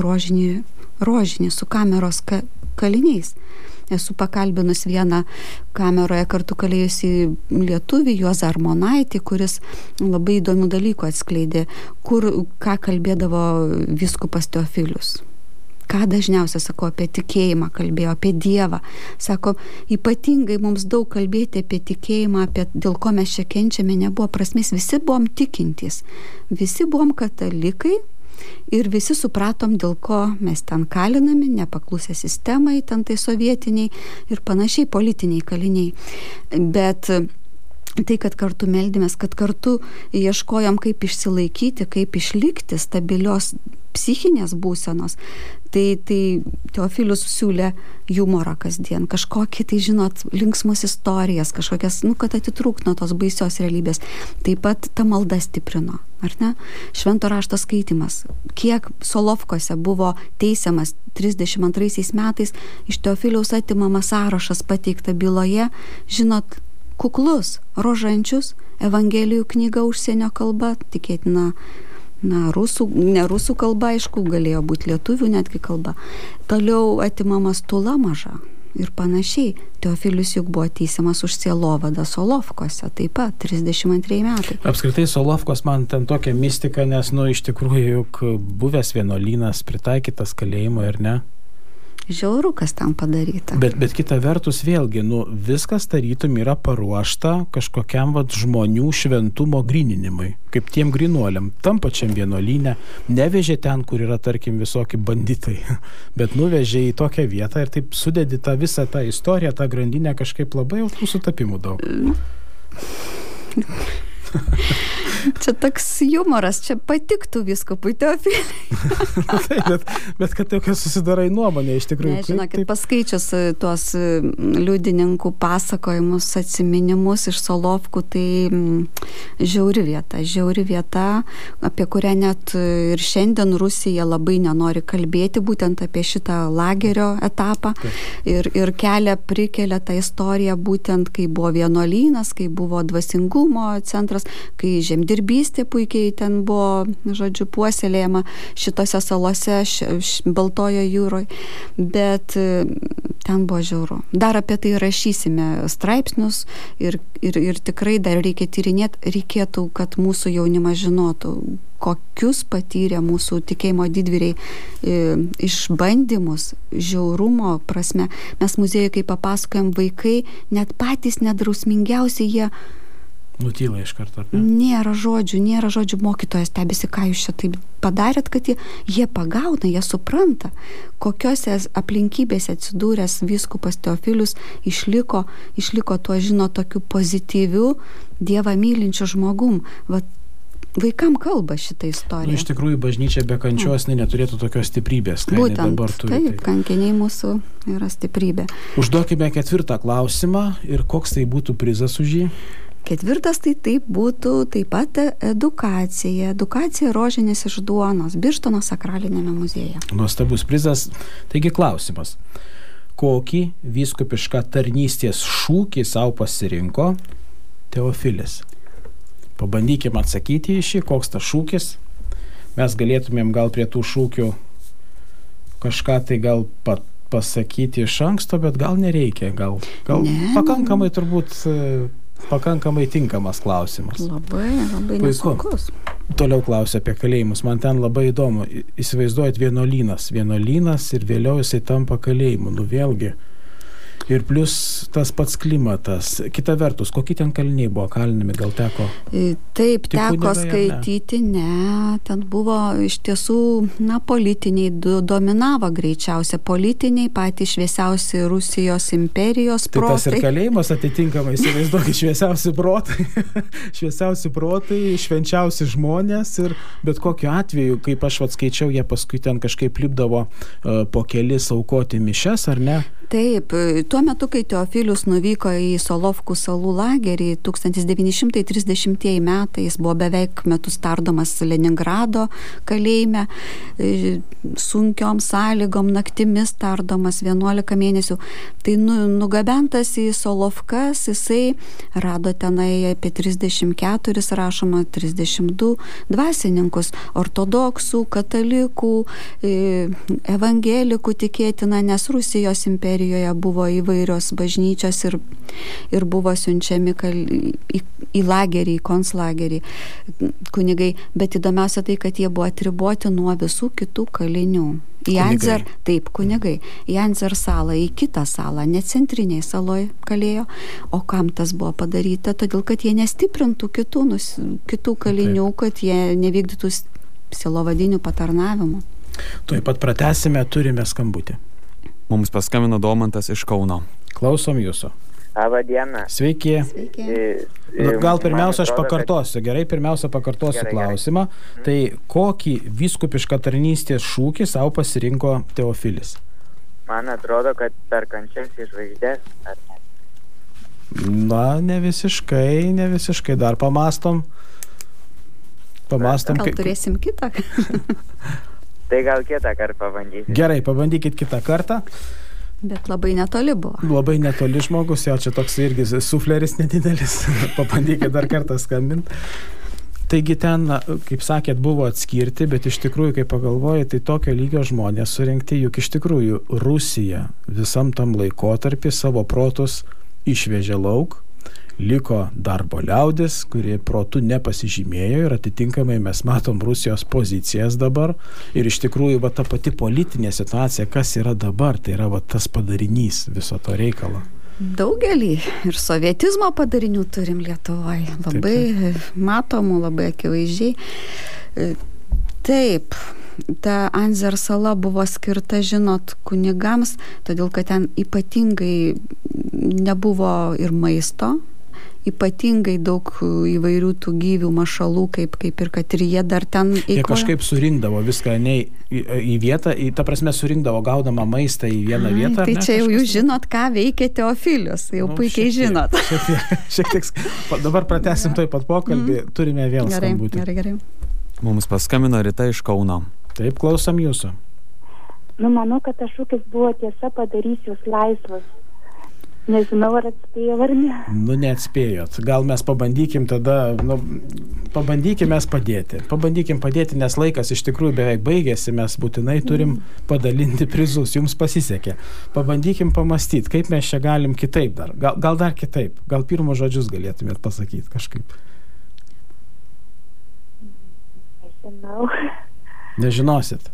rožinį su kameros kaliniais. Esu pakalbinus vieną kameroje kartu kalėjusi lietuvį Juozą Armonaitį, kuris labai įdomių dalykų atskleidė, ką kalbėdavo vyskupas Teofilius. Ką dažniausiai, sako, apie tikėjimą kalbėjo, apie Dievą. Sako, ypatingai mums daug kalbėti apie tikėjimą, apie dėl ko mes čia kenčiame, nebuvo prasmės. Visi buvom tikintys, visi buvom katalikai ir visi supratom, dėl ko mes ten kalinami, nepaklusę sistemai, ten tai sovietiniai ir panašiai politiniai kaliniai. Bet tai, kad kartu meldėmės, kad kartu ieškojom, kaip išsilaikyti, kaip išlikti stabilios psichinės būsenos, tai Teofilius siūlė humorą kasdien, kažkokį, tai žinot, linksmus istorijas, kažkokias, kad atitrūkt nuo tos baisios realybės. Taip pat ta malda stiprino, ar ne? Švento rašto skaitimas. Kiek Solovkose buvo teisiamas 32 metais, iš Teofiliaus atimamas sąrašas pateikta byloje, žinot, kuklus, rožančius, Evangelijų knyga užsienio kalba, tikėtina, ne rusų kalba, aišku, galėjo būti lietuvių netgi kalba. Toliau atimamas tula maža ir panašiai. Teofilius juk buvo teisiamas už sielovadą Solovkose, taip pat 32 metai. Apskritai Solovkos man ten tokia mistika, nes, iš tikrųjų, juk buvęs vienuolynas pritaikytas kalėjimo ir ne. Žiauru, kas tam padaryta. Bet kita vertus vėlgi, viskas tarytum yra paruošta kažkokiam žmonių šventumo gryninimui, kaip tiem grynuoliam, tam pačiam vienuolyne, nevežė ten, kur yra, tarkim, visokie banditai, bet nuvežė į tokią vietą ir taip sudedi tą visą tą istoriją, tą grandinę kažkaip labai jau tų sutapimų daug. Čia toks humoras, čia patiktų vyskupui Teofiliui. bet kad tokia susidarai nuomonė, iš tikrųjų. Žinokit, paskaičius tuos liudininkų pasakojimus, atsiminimus iš Solovkų, tai žiauri vieta, apie kurią net ir šiandien Rusija labai nenori kalbėti, būtent apie šitą lagerio etapą. Ir prikelia tą istoriją būtent, kai buvo vienuolynas, kai buvo dvasingumo centras, kai žemdirbystė puikiai ten buvo, puoselėjama šitose salose, Baltojo jūroje, bet ten buvo žiauru. Dar apie tai rašysime straipsnius ir tikrai dar reikia tyrinėti, reikėtų, kad mūsų jaunimas žinotų, kokius patyrė mūsų tikėjimo didvyriai išbandymus, žiaurumo prasme. Mes muziejuje, kai papasakojam, vaikai, net patys nedrausmingiausi, jie nutyla iš karto, ar ne? Nėra žodžių, mokytojas stebisi, ką jūs čia taip padarėt, kad jie pagauna, jie supranta, kokiose aplinkybėse atsidūręs vyskupas Teofilius išliko tuo, tokiu pozityviu, Dievą mylinčiu žmogum. Vaikam kalba šitą istoriją. Iš tikrųjų, bažnyčia be kančios neturėtų tokios stiprybės. Būtent, taip, kankiniai mūsų yra stiprybė. Užduokime 4 klausimą ir koks tai būtų prizas už jį? 4 tai būtų taip pat edukacija rožinis iš duonos, Birštono sakralinėme muziejuje. Nuostabus prizas. Taigi klausimas. Kokį vyskupišką tarnystės šūkį savo pasirinko Teofilis? Pabandykime atsakyti į šį, koks tas šūkis. Mes galėtumėm gal prie tų šūkių kažką tai gal pasakyti iš anksto, bet gal nereikia. Gal pakankamai turbūt pakankamai tinkamas klausimas. Labai nesunkus. Toliau klausia apie kalėjimus. Man ten labai įdomu. Įsivaizduojat vienuolynas ir vėliau jisai tampa kalėjimu. Vėlgi, Ir plus tas pats klimatas. Kita vertus, kokie ten kaliniai buvo kalinami, gal teko? Taip, Tik teko kunigai, ar ne? skaityti, ne, ten buvo iš tiesų, politiniai dominavo greičiausia, politiniai patys šviesiausi Rusijos imperijos Tai tas ir protai. kalėjimas atitinkamai, įsivaizduokit, šviesiausi protai, švenčiausi žmonės ir bet kokiu atveju, kaip aš skaičiau, jie paskui ten kažkaip lipdavo po kelis aukoti mišes, ar ne? Taip, tuo metu, kai Teofilius nuvyko į Solovkų salų lagerį 1930 metais, jis buvo beveik metus tardomas Leningrado kalėjime, sunkiom sąlygom, naktimis tardomas 11 mėnesių. Tai nugabentas į Solovkas, jisai rado tenai apie 34, rašoma 32 dvasininkus, ortodoksų, katalikų, evangelikų tikėtina, nes Rusijos imperijoje buvo įvairios bažnyčios ir buvo siunčiami į lagerį, į konclagerį kunigai, bet įdomiausia tai, kad jie buvo atriboti nuo visų kitų kalinių. Į Anzer, taip, kunigai, į Anzer salą, į kitą salą, ne centriniai saloje kalėjo, o kam tas buvo padaryta, todėl kad jie nestiprintų kitų kalinių, kad jie nevykdytų silovadinių patarnavimų. Tuoj pat pratęsime, turime skambutį. Mums paskambino Domantas iš Kauno. Klausom jūsų. Labą dieną. Sveiki. Gal pirmiausia aš pakartosiu, gerai, Gerai. Klausimą. Tai kokį vyskupišką tarnystės šūkį savo pasirinko Teofilis? Man atrodo, kad per kančias į žvaigždės, ar ne? Na, ne visiškai, dar pamastom. Gal turėsim kitą? Tai gal kitą kartą pabandysim. Gerai, pabandykit kitą kartą. Bet labai netoli buvo. Labai netoli žmogus, jo čia toks irgi sufleris nedidelis. Pabandykit dar kartą skambinti. Taigi ten, kaip sakėt, buvo atskirti, bet iš tikrųjų, kai pagalvoji, tai tokio lygio žmonės surinkti, juk iš tikrųjų Rusija visam tam laikotarpį savo protus išvežė lauk, liko darbo liaudis, kurie protų nepasižymėjo ir atitinkamai mes matom Rusijos pozicijas dabar ir iš tikrųjų ta pati politinė situacija, kas yra dabar, tai yra tas padarinys viso to reikalo. Daugelį ir sovietizmo padarinių turim Lietuvoje, labai matomų, labai akivaizdžiai. Taip, ta Anzer sala buvo skirta, žinot, kunigams, todėl kad ten ypatingai nebuvo ir maisto, ypatingai daug įvairių tų gyvių mašalų, kaip ir kad ir jie dar ten eikvojo. Jie kažkaip surinkdavo viską ne į vietą, ta prasme surinkdavo gaudama maistą į vieną vietą. Tai čia jau jūs žinot, ką veikia Teofilius, jau puikiai žinot. Šiek tiek, dabar pratęsim taip pat pokalbį, turime vėl skambutį. Gerai. Mums paskambino Rita iš Kauno. Taip, klausom jūsų. Manau, kad tas šūkis buvo tiesa padarys jūs laisvas. Nežinau, ar atspėjau ar ne. Neatspėjot. Gal mes pabandykim tada, pabandykim mes padėti. Pabandykim padėti, nes laikas iš tikrųjų beveik baigėsi, mes būtinai turim padalinti prizus. Jums pasisekė. Pabandykim pamastyti, kaip mes čia galim kitaip dar. Gal dar kitaip. Gal pirmus žodžius galėtumėt pasakyti kažkaip. Nežinau. Nežinosit.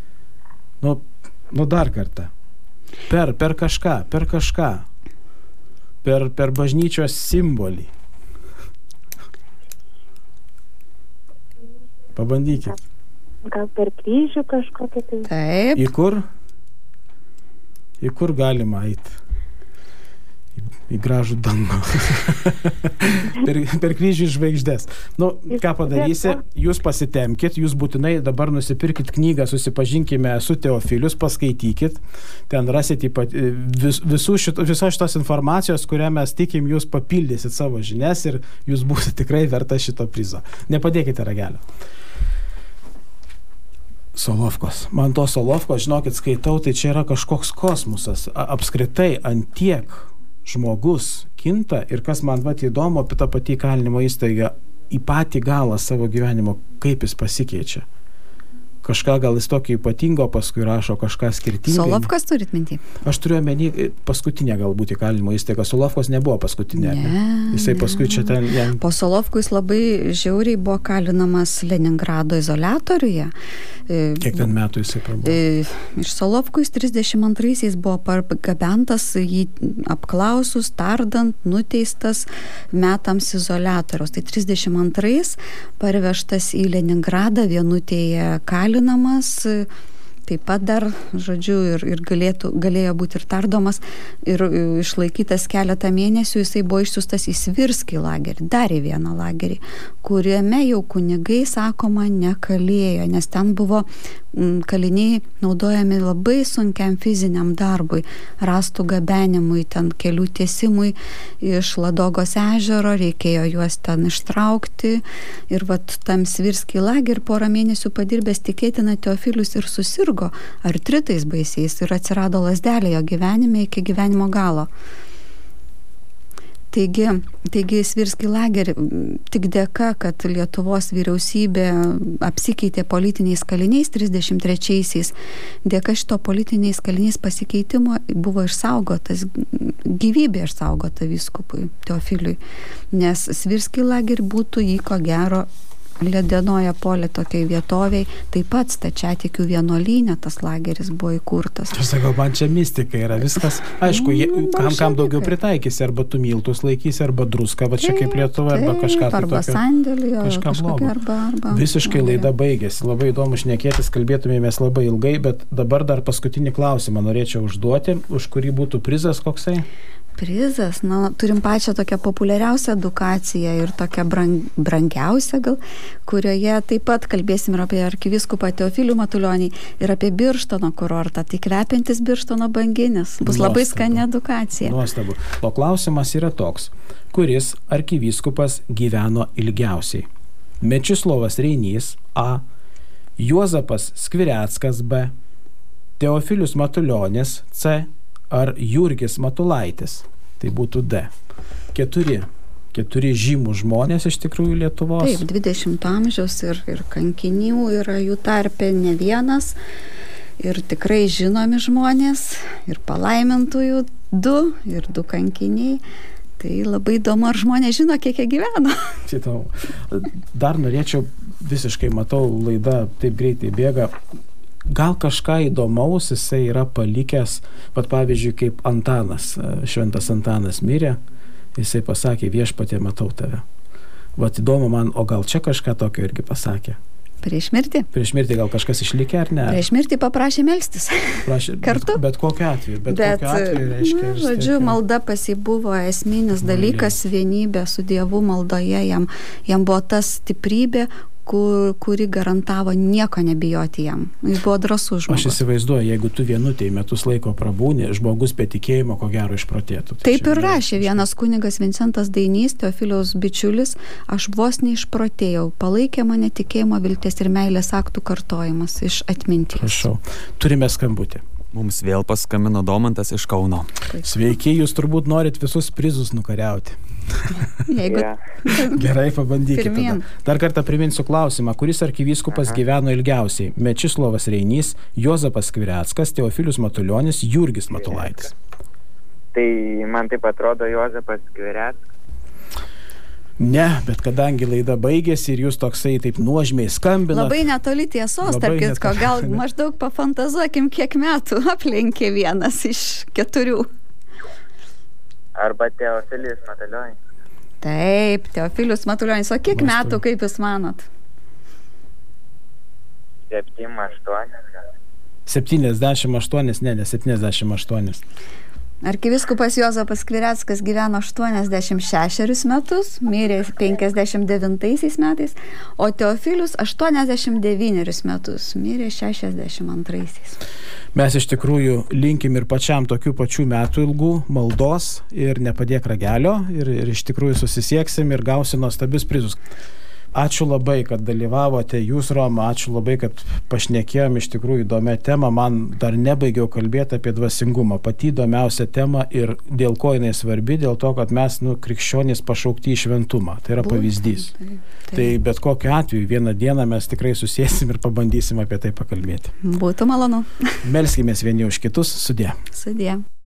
Dar kartą. Per kažką. Per bažnyčios simbolį. Pabandykit. Gal per kryžių kažkokią tai. Taip. Į kur galima eiti? Į gražų dangų. per kryžių žvaigždės. Ką padarysi, jūs pasitemkit, jūs būtinai dabar nusipirkit knygą, susipažinkime su Teofilius, paskaitykit, ten rasit visos šitos informacijos, kurią mes tikim, jūs papildysit savo žinias ir jūs būsite tikrai verta šito prizo. Nepadėkite ragelio. Solovkos. Man to Solovkos, žinokit, skaitau, tai čia yra kažkoks kosmosas. Apskritai, antiek žmogus kinta ir kas man įdomu apie tą patį įkalinimo įstaigą į patį galą savo gyvenimo, kaip jis pasikeičia. kažką gal jis tokio ypatingo, paskui rašo kažką skirtingai. Solovkas turit mintį? Aš turiu omeny paskutinę galbūt įkalinimo įstaigą. Solovkos nebuvo paskutinė. Ne. Jisai paskui čia ten... Po Solovkų jis labai žiauriai buvo kalinamas Leningrado izoliatoriuje. Kiek ten metų jisai prabuvo? Iš Solovkų jis 32-aisiais buvo pargabentas, jį apklausus, tardant, nuteistas metams izoliatoriaus. Tai 32-ais parvežtas į Leningradą, Vienutėje kalinamas, taip pat dar, žodžiu, ir galėjo būti ir tardomas, ir išlaikytas keletą mėnesių, jisai buvo išsiųstas į Svirskį lagerį, dar į vieną lagerį, kuriame jau kunigai, sakoma, nekalėjo, nes ten buvo kaliniai naudojami labai sunkiam fiziniam darbui, rąstų gabenimui, ten kelių tiesimui iš Ladogos ežero, reikėjo juos ten ištraukti ir vat tam Svirskį lagerį porą mėnesių padirbęs, tikėtina Teofilius ir susirgo artritais baisiais ir atsirado lazdelė jo gyvenime iki gyvenimo galo. Taigi Svirskį lagerį tik dėka, kad Lietuvos vyriausybė apsikeitė politiniais kaliniais 33-aisiais, dėka šito politiniais kaliniais pasikeitimo buvo išsaugotas, gyvybė išsaugota vyskupui Teofiliui, nes Svirskį lagerį būtų jį ko gero Ledenoje polė tokiai vietoviai, taip pat Stačiatikių vienuolyne tas lageris buvo įkurtas. Aš sakau, man čia mistika yra viskas. Aišku, kam daugiau pritaikysi, arba tu miltus laikysi, arba druską, va čia kaip Lietuva, arba kažką arba sandėlį, kažką blogo. Arba Visiškai laida baigėsi. Labai įdomu šnekėtis, kalbėtumėmės labai ilgai, bet dabar dar paskutinį klausimą norėčiau užduoti, už kurį būtų prizas koksai? Prizas, turim pačią tokią populiariausią edukaciją ir tokią brangiausią gal, kurioje taip pat kalbėsim ir apie arkivyskupą Teofilių Matulionį ir apie Birštono kurortą, tai kvepiantis Birštono banginis. Bus labai skani edukacija. Nuostabu. O klausimas yra toks, kuris arkivyskupas gyveno ilgiausiai? Mečislovas Reinys A, Juozapas Skvireckas B, Teofilius Matulionis C, ar Jurgis Matulaitis, tai būtų D. Keturi žymų žmonės iš tikrųjų Lietuvos. Taip, 20 amžiaus ir kankinių yra jų tarpe ne vienas, ir tikrai žinomi žmonės, ir palaimintųjų 2, ir 2 kankiniai. Tai labai įdomu, ar žmonės žino, kiek jie gyveno. Dar norėčiau, visiškai matau, laida taip greitai bėga, gal kažką įdomaus jisai yra palikęs, pat pavyzdžiui, kaip Antanas, šventas Antanas mirė, jisai pasakė, Viešpatie, matau tave. Vat įdomu man, o gal čia kažką tokio irgi pasakė? Prieš mirtį? Prieš mirtį gal kažkas išlikė ar ne? Prieš mirtį paprašė melstis. Kartu? Bet kokiu atveju. Reiškia, žodžiu, malda pas jį buvo esminis dalykas, vienybė su Dievu maldoje, jam buvo tas stiprybė, kuri garantavo nieko nebijoti jam. Jis buvo drąsus žmogus. Aš įsivaizduoju, jeigu tu vienutėj metus laiko prabūni, žmogus be tikėjimo ko gero išprotėtų. Taip ir rašė vienas kunigas Vincentas Dainys, Teofiliaus bičiulis, aš vos neišprotėjau, palaikė mane tikėjimo, vilties ir meilės aktų kartojimas iš atminties. Prašau, turime skambutį. Mums vėl paskambino Domantas iš Kauno. Sveiki, jūs turbūt norit visus prizus nukariauti. Jeigu... Gerai, pabandykite. Dar kartą priminsiu klausimą, kuris arkivyskupas gyveno ilgiausiai? Mečislovas Reinys, Juozapas Skvireckas, Teofilius Matulionis, Jurgis Matulaitis. Tai man taip atrodo Juozapas Skvireckas. Ne, bet kadangi laida baigėsi ir jūs toksai taip nuožmiai skambinat. Labai netoli tiesos, tarp kitko, gal maždaug pafantazuokim, kiek metų aplenkė vienas iš 4. Arba Teofilius Matulionis. Taip, Teofilius Matulionis. O kiek metų, kaip jūs manot? 78. 78, ne 78. Arkivyskupas Juozapas Skvireckas gyveno 86 metus, mirė 59 metais, o Teofilius 89 metus, mirė 62. Mes iš tikrųjų linkim ir pačiam tokių pačių metų ilgų maldos ir nepadėk ragelio ir iš tikrųjų susisieksim ir gausi nuostabius prizus. Ačiū labai, kad dalyvavote jūs, Roma, ačiū labai, kad pašnekėjom iš tikrųjų įdomią temą. Man dar nebaigiau kalbėti apie dvasingumą. Pati įdomiausia tema ir dėl ko jinai svarbi, dėl to, kad mes, krikščionys pašaukti į šventumą. Tai yra pavyzdys. Tai bet kokiu atveju vieną dieną mes tikrai susėsim ir pabandysim apie tai pakalbėti. Būtų malonu. Melskimės vieni už kitus. Sudie. Sudie.